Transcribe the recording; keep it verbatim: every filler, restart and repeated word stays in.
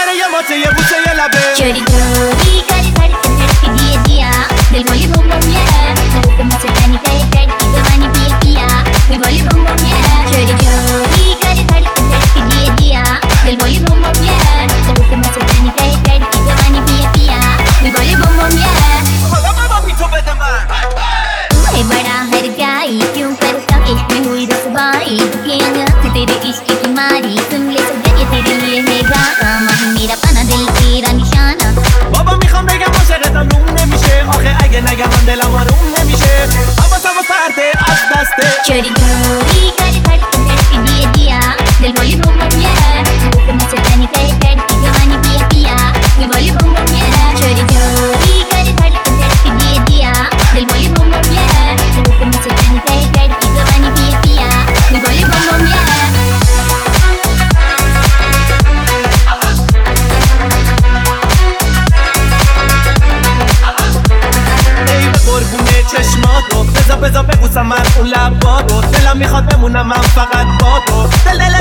بره یه ماته یه بوسه یه لبه چوری چوری کاری धड़कन धड़की दिए दिया दिल बोली बम बम ये धड़क मुझसे पानी का एक धड़की जवानी पिए पिया दिल बोली बम बम ये चोरी चोरी करी धड़कन धड़की दिए दिया दिल बोली बम बम ये धड़क मुझसे पानी का एक धड़की जवानी पिए पिया दिल बोली बम बम ये حالا بابا بی تو بده من तू है बड़ा हर जाई क्यों करता इश्क में हुई रुसवाई ये अंगत तेरे इश्क की मारी सुन ले सब जगह तेरे लिए है गाना मेरा पना दिल तेरा निशाना بابا میخوام بگم عاشقتم روم نمیشه آخه اگه نگم من دلم آروم نمیشه حواسم سرده از دسته चोरी चोरी करी धड़कन धड़की दिए दिया दिल बोली बम बम ये धड़क मुझसे पानी का एक धड़की जवानी पिया पिया दिल बोली बम बम ये चोरी चोरी करी धड़कन धड़की दिए दिया दिल बोली बम बम ये धड़क मुझसे पानी का एक धड़की जवानी पिया पिया दिल बोली बम बम ये ای به قربونه چشماتو بزا بزا ببوسم من اون لباتو دلم میخواد بمونم من فقط با تو دل دل